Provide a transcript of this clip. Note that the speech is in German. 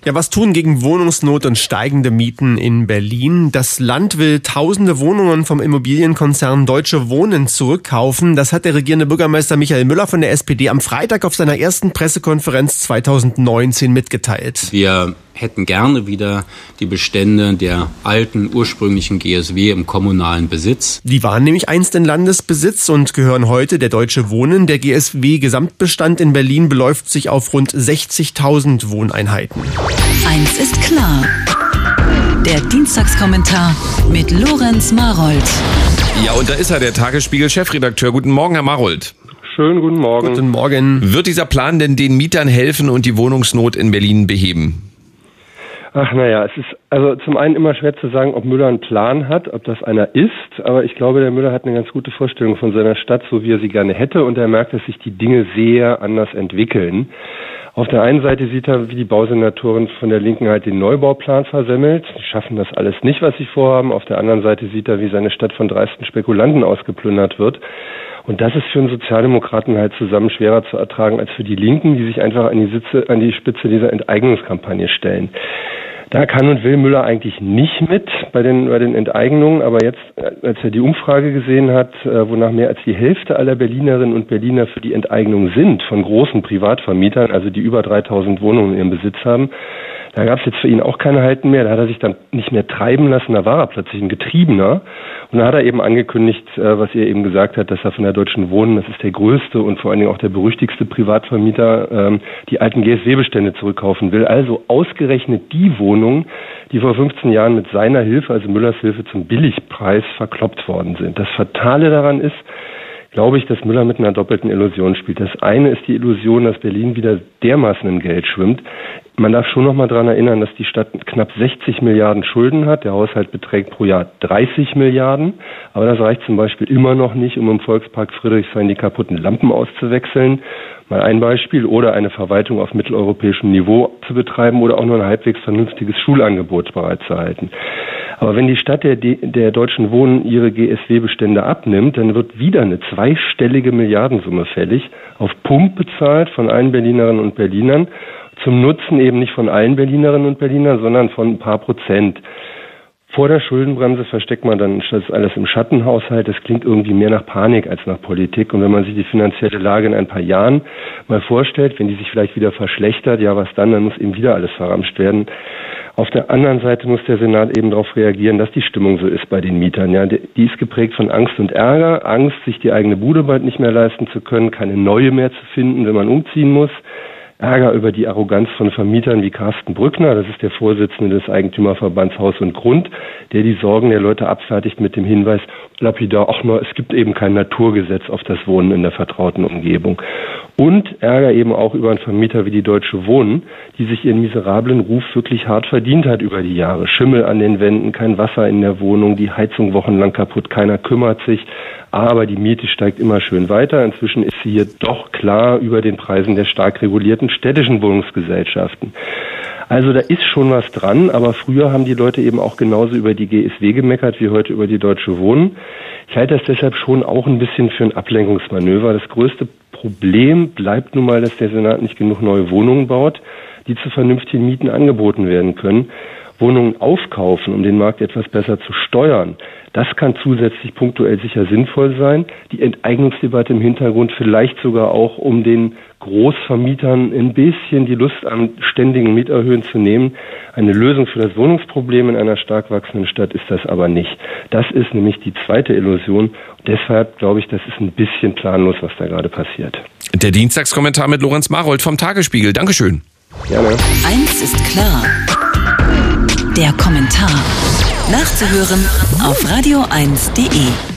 Ja, was tun gegen Wohnungsnot und steigende Mieten in Berlin? Das Land will tausende Wohnungen vom Immobilienkonzern Deutsche Wohnen zurückkaufen. Das hat der regierende Bürgermeister Michael Müller von der SPD am Freitag auf seiner ersten Pressekonferenz 2019 mitgeteilt. Wir hätten gerne wieder die Bestände der alten, ursprünglichen GSW im kommunalen Besitz. Die waren nämlich einst in Landesbesitz und gehören heute der Deutsche Wohnen. Der GSW-Gesamtbestand in Berlin beläuft sich auf rund 60.000 Wohneinheiten. Eins ist klar. Der Dienstagskommentar mit Lorenz Marold. Ja, und da ist er, der Tagesspiegel-Chefredakteur. Guten Morgen, Herr Marold. Schönen guten Morgen. Guten Morgen. Wird dieser Plan denn den Mietern helfen und die Wohnungsnot in Berlin beheben? Ach naja, es ist also zum einen immer schwer zu sagen, ob Müller einen Plan hat, ob das einer ist, aber ich glaube, der Müller hat eine ganz gute Vorstellung von seiner Stadt, so wie er sie gerne hätte, und er merkt, dass sich die Dinge sehr anders entwickeln. Auf der einen Seite sieht er, wie die Bausenatoren von der Linken halt den Neubauplan versemmelt. Die schaffen das alles nicht, was sie vorhaben. Auf der anderen Seite sieht er, wie seine Stadt von dreisten Spekulanten ausgeplündert wird. Und das ist für einen Sozialdemokraten halt zusammen schwerer zu ertragen als für die Linken, die sich einfach an die Spitze dieser Enteignungskampagne stellen. Da kann und will Müller eigentlich nicht mit bei den Enteignungen, aber jetzt, als er die Umfrage gesehen hat, wonach mehr als die Hälfte aller Berlinerinnen und Berliner für die Enteignung sind von großen Privatvermietern, also die über 3.000 Wohnungen in ihrem Besitz haben, da gab es jetzt für ihn auch keine Halten mehr. Da hat er sich dann nicht mehr treiben lassen, da war er plötzlich ein Getriebener. Und da hat er eben angekündigt, was er eben gesagt hat, dass er von der Deutschen Wohnen, das ist der größte und vor allen Dingen auch der berüchtigste Privatvermieter, die alten GSW-Bestände zurückkaufen will. Also ausgerechnet die Wohnungen, die vor 15 Jahren mit seiner Hilfe, also Müllers Hilfe, zum Billigpreis verkloppt worden sind. Das Fatale daran ist, glaube ich, dass Müller mit einer doppelten Illusion spielt. Das eine ist die Illusion, dass Berlin wieder dermaßen im Geld schwimmt. Man darf schon noch mal daran erinnern, dass die Stadt knapp 60 Milliarden Schulden hat. Der Haushalt beträgt pro Jahr 30 Milliarden. Aber das reicht zum Beispiel immer noch nicht, um im Volkspark Friedrichshain die kaputten Lampen auszuwechseln. Mal ein Beispiel. Oder eine Verwaltung auf mitteleuropäischem Niveau zu betreiben oder auch nur ein halbwegs vernünftiges Schulangebot bereitzuhalten. Aber wenn die Stadt der Deutschen Wohnen ihre GSW-Bestände abnimmt, dann wird wieder eine zweistellige Milliardensumme fällig, auf Pump bezahlt von allen Berlinerinnen und Berlinern, zum Nutzen eben nicht von allen Berlinerinnen und Berlinern, sondern von ein paar Prozent. Vor der Schuldenbremse versteckt man dann das alles im Schattenhaushalt. Das klingt irgendwie mehr nach Panik als nach Politik. Und wenn man sich die finanzielle Lage in ein paar Jahren mal vorstellt, wenn die sich vielleicht wieder verschlechtert, ja was dann muss eben wieder alles verramscht werden. Auf der anderen Seite muss der Senat eben darauf reagieren, dass die Stimmung so ist bei den Mietern. Ja, die ist geprägt von Angst und Ärger. Angst, sich die eigene Bude bald nicht mehr leisten zu können, keine neue mehr zu finden, wenn man umziehen muss. Ärger über die Arroganz von Vermietern wie Carsten Brückner, das ist der Vorsitzende des Eigentümerverbands Haus und Grund, der die Sorgen der Leute abfertigt mit dem Hinweis, lapidar, es gibt eben kein Naturgesetz auf das Wohnen in der vertrauten Umgebung. Und Ärger eben auch über einen Vermieter wie die Deutsche Wohnen, die sich ihren miserablen Ruf wirklich hart verdient hat über die Jahre. Schimmel an den Wänden, kein Wasser in der Wohnung, die Heizung wochenlang kaputt, keiner kümmert sich. Aber die Miete steigt immer schön weiter. Inzwischen ist sie hier doch klar über den Preisen der stark regulierten städtischen Wohnungsgesellschaften. Also da ist schon was dran, aber früher haben die Leute eben auch genauso über die GSW gemeckert wie heute über die Deutsche Wohnen. Ich halte das deshalb schon auch ein bisschen für ein Ablenkungsmanöver. Das größte Problem bleibt nun mal, dass der Senat nicht genug neue Wohnungen baut, die zu vernünftigen Mieten angeboten werden können. Wohnungen aufkaufen, um den Markt etwas besser zu steuern, das kann zusätzlich punktuell sicher sinnvoll sein. Die Enteignungsdebatte im Hintergrund vielleicht sogar auch, um den Großvermietern ein bisschen die Lust am ständigen Mieterhöhen zu nehmen. Eine Lösung für das Wohnungsproblem in einer stark wachsenden Stadt ist das aber nicht. Das ist nämlich die zweite Illusion. Und deshalb glaube ich, das ist ein bisschen planlos, was da gerade passiert. Der Dienstagskommentar mit Lorenz Marold vom Tagesspiegel. Dankeschön. Gerne. Eins ist klar. Der Kommentar. Nachzuhören auf radio1.de.